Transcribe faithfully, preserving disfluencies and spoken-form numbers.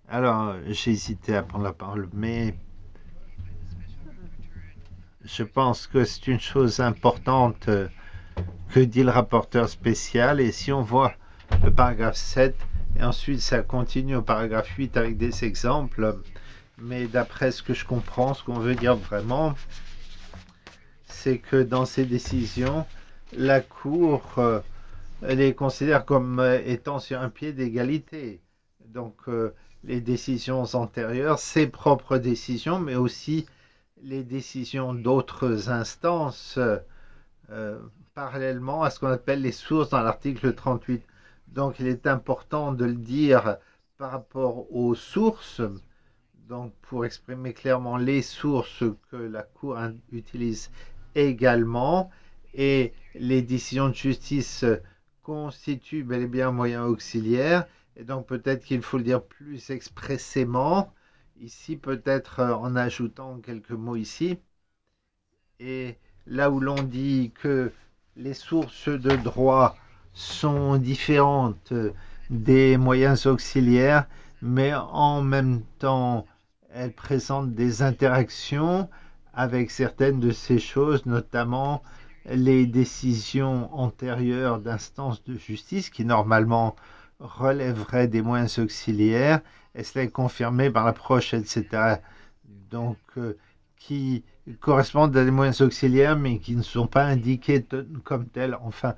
Alors, j'ai hésité à prendre la parole, mais je pense que c'est une chose importante euh, que dit le rapporteur spécial. Et si on voit le paragraphe sept, et ensuite ça continue au paragraphe huit avec des exemples, mais d'après ce que je comprends, ce qu'on veut dire vraiment, c'est que dans ces décisions, la Cour euh, les considère comme euh, étant sur un pied d'égalité. Donc, euh, les décisions antérieures, ses propres décisions, mais aussi les décisions d'autres instances, euh, parallèlement à ce qu'on appelle les sources dans l'article trente-huit. Donc, il est important de le dire par rapport aux sources, donc pour exprimer clairement les sources que la Cour utilise également, et les décisions de justice constituent bel et bien un moyen auxiliaire, et donc peut-être qu'il faut le dire plus expressément, ici peut-être en ajoutant quelques mots ici, et là où l'on dit que les sources de droit sont différentes des moyens auxiliaires, mais en même temps, elles présentent des interactions avec certaines de ces choses, notamment les décisions antérieures d'instances de justice qui normalement relèveraient des moyens auxiliaires, et cela est confirmé par l'approche, et cetera. Donc, euh, qui correspondent à des moyens auxiliaires, mais qui ne sont pas indiqués comme tels. Enfin,